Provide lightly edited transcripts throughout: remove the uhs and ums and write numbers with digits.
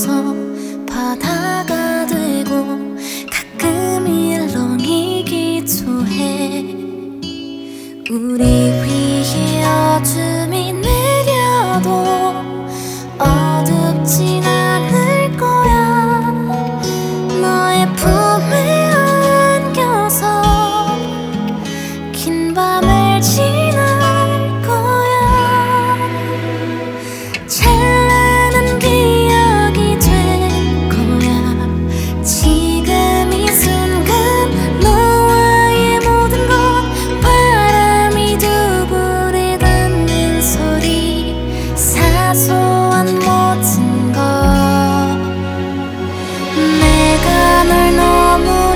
흘러서 바다가 되고 가끔 일렁이 기도해. 우리 위에 어둠이 내려도 어둡진 않을 거야. 너의 품에 안겨서 긴 밤을 지날 거야. 찬란한 기억이 될 거야. 지금 이 순간 너와의 모든 것, 바람이 두부를 닿는 소리, 사소한 모든 것. 내가 널 너무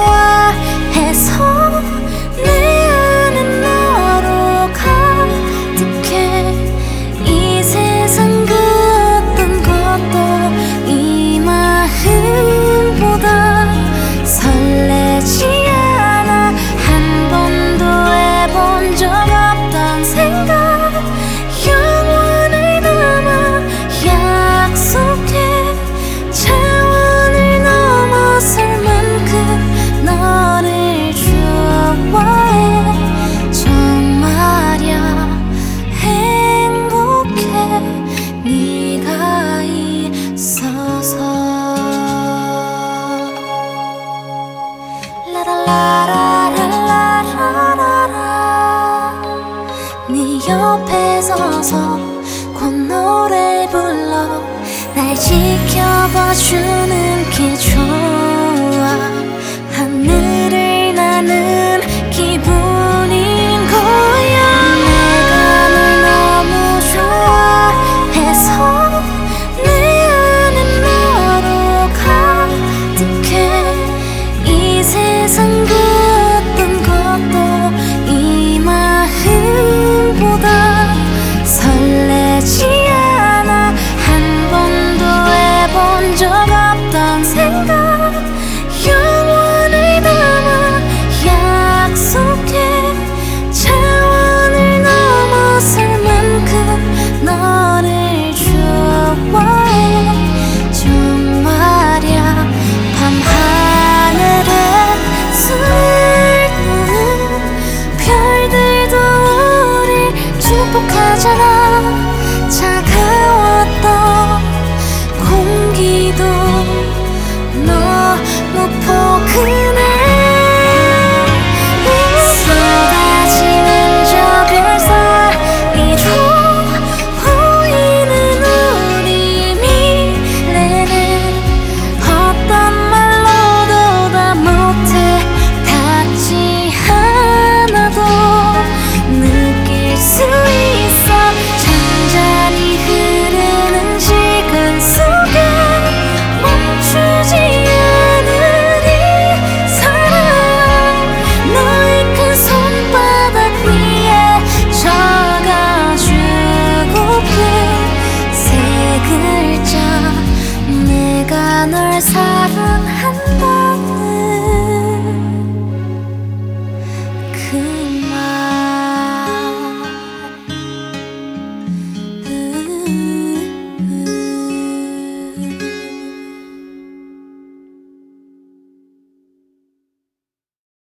좋아해서 내 안은 너로 가득해. 이 세상 그 어떤 것도 이 마음보다 설레지 않아. 한 번도 해본 적 없던 생각, 영원을 담아 약속해. 차원을 넘어설 만큼 너를 좋아해. 정말야 행복해, 네가 있어서. 라라라라라라라. 네 옆에 서서 콧노래 불러 날 지켜봐주는 게 좋아. 하늘을 나는 기분인 거야. 내가 널 너무 좋아해서 내 안은 너로 가득해. 이 세상 그 어떤 것도 이 마음보다 설레지 않아. 한 번도 해본 적 없던 생각, 영원을 담아 약속해. 차원을 넘어설 만큼 너를 좋아해. 정말야 밤하늘에 숨을 거는 별들도 우릴 축복하잖아. 차가웠던 공기도 너무 포근해. 쏟아지는 저 별사이로 보이는 우리 미래는 어떤 말로도 다 못해. 닿지 않아도 느낄 수 있어. 잔잔히 흐르는 시간 속에 멈추지 않은 이 사랑. 너의 큰 손바닥 위에 적어주고픈 세 글자, 내가 널 사랑한다.